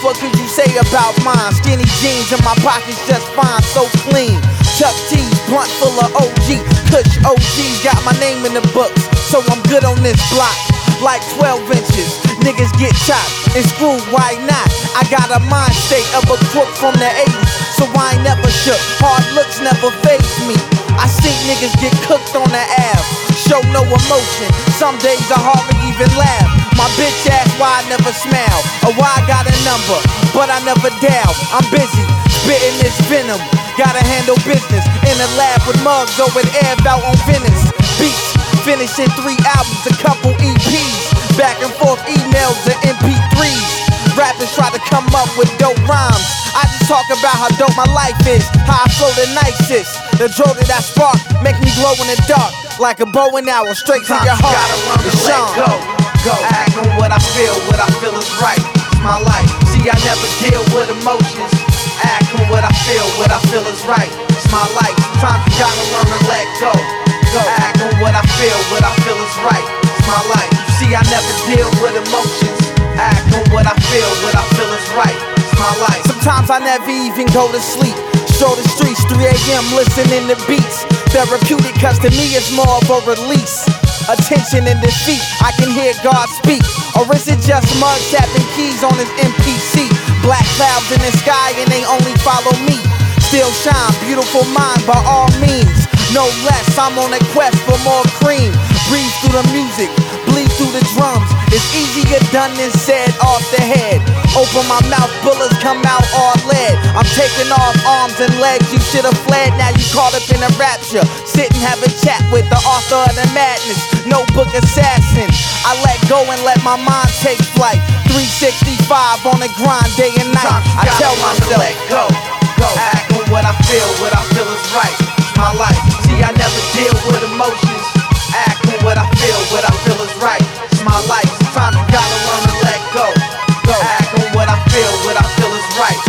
what could you say about mine? Skinny jeans and my pockets just fine, so clean. Chuck T's, blunt full of OG. Kush OG's got my name in the books, so I'm good on this block. Like 12 inches, niggas get chopped and screwed, why not? I got a mind state of a crook from the 80s, so I ain't never shook. Hard looks never faze me. I seen niggas get cooked on the Ave, show no emotion. Some days I hardly even laugh. My bitch asked why I never smile, or why I got a number, but I never doubt. I'm busy spitting this venom. Gotta handle business in the lab with mugs over the air out on Venice Beach. Finishing 3 albums, a couple EPs, back and forth emails and MP3s. Rappers try to come up with dope rhymes. I just talk about how dope my life is, how I flow the nicest. The draw that I spark make me glow in the dark, like a bow and arrow straight to your heart. Gotta learn to let go. Act on what I feel is right. It's my life. See, I never deal with emotions. Act on what I feel is right. It's my life. Sometimes you gotta learn to let go. Act on what I feel is right. It's my life. See, I never deal with emotions. Act on what I feel is right. It's my life. Sometimes I never even go to sleep. Stroll the streets 3 a.m. listening to beats. Therapeutic, cause to me it's more of a release. Attention and defeat, I can hear God speak. Or is it just mug tapping keys on his MPC? Black clouds in the sky and they only follow me. Still shine, beautiful mind by all means. No less, I'm on a quest for more cream. Breathe through the music, bleed through the drums. It's easier done than said off the head. Open my mouth, bullets come out all lead. I'm taking off arms and legs, you should've fled. Now you caught up in a rapture. Sit and have a chat with the author of the madness, Notebook Assassin. I let go and let my mind take flight. 365 on the grind day and night. I tell myself, let go. Act on what I feel is right. It's my life. See, I never deal with emotions. Act on what I feel is right. It's my life. Sometimes you gotta learn to let go. Act on what I feel is right.